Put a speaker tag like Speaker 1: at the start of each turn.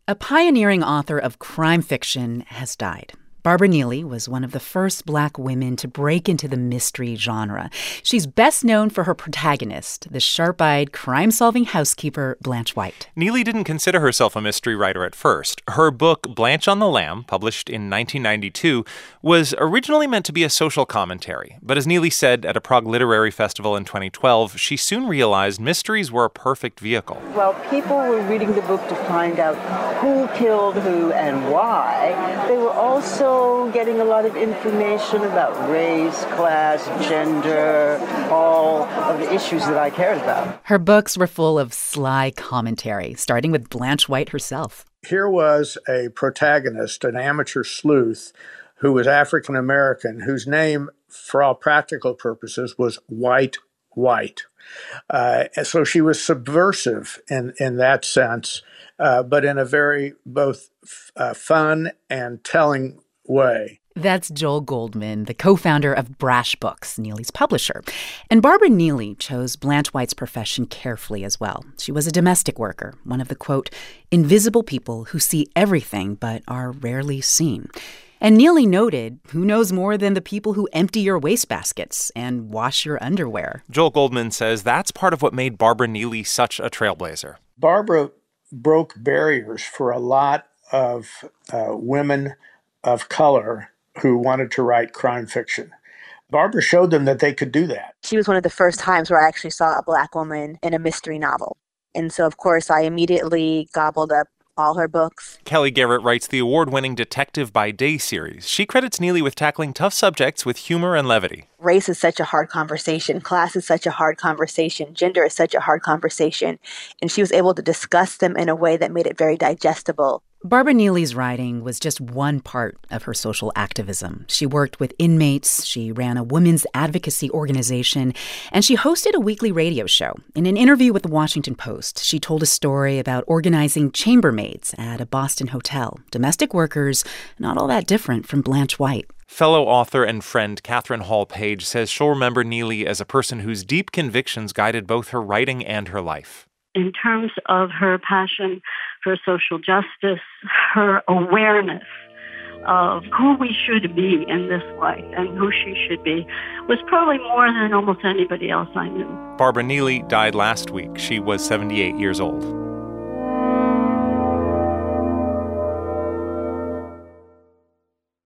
Speaker 1: A pioneering author of crime fiction has died. Barbara Neely was one of the first Black women to break into the mystery genre. She's best known for her protagonist, the sharp-eyed, crime-solving housekeeper Blanche White.
Speaker 2: Neely didn't consider herself a mystery writer at first. Her book, Blanche on the Lam, published in 1992, was originally meant to be a social commentary. But as Neely said at a Prague Literary Festival in 2012, she soon realized mysteries were a perfect vehicle.
Speaker 3: While people were reading the book to find out who killed who and why, they were also getting a lot of information about race, class, gender, all of the issues that I cared about.
Speaker 1: Her books were full of sly commentary, starting with Blanche White herself.
Speaker 4: Here was a protagonist, an amateur sleuth, who was African American, whose name, for all practical purposes, was White. So she was subversive in that sense, but in a very both fun and telling way.
Speaker 1: That's Joel Goldman, the co-founder of Brash Books, Neely's publisher. And Barbara Neely chose Blanche White's profession carefully as well. She was a domestic worker, one of the, quote, invisible people who see everything but are rarely seen. And Neely noted, who knows more than the people who empty your wastebaskets and wash your underwear?
Speaker 2: Joel Goldman says that's part of what made Barbara Neely such a trailblazer.
Speaker 4: Barbara broke barriers for a lot of women of color who wanted to write crime fiction. Barbara showed them that they could do that.
Speaker 5: She was one of the first times where I actually saw a Black woman in a mystery novel. And so, of course, I immediately gobbled up all her books.
Speaker 2: Kelly Garrett writes the award-winning Detective by Day series. She credits Neely with tackling tough subjects with humor and levity.
Speaker 5: Race is such a hard conversation. Class is such a hard conversation. Gender is such a hard conversation. And she was able to discuss them in a way that made it very digestible.
Speaker 1: Barbara Neely's writing was just one part of her social activism. She worked with inmates, she ran a women's advocacy organization, and she hosted a weekly radio show. In an interview with the Washington Post, she told a story about organizing chambermaids at a Boston hotel, domestic workers not all that different from Blanche White.
Speaker 2: Fellow author and friend Katherine Hall Page says she'll remember Neely as a person whose deep convictions guided both her writing and her life.
Speaker 6: In terms of her passion for social justice, her awareness of who we should be in this life and who she should be was probably more than almost anybody else I knew.
Speaker 2: Barbara Neely died last week. She was 78 years old.